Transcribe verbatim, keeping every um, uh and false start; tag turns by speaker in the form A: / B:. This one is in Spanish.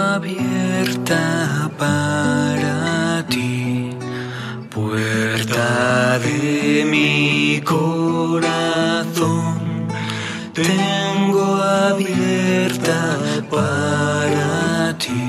A: abierta para ti, puerta de mi corazón, tengo abierta para ti.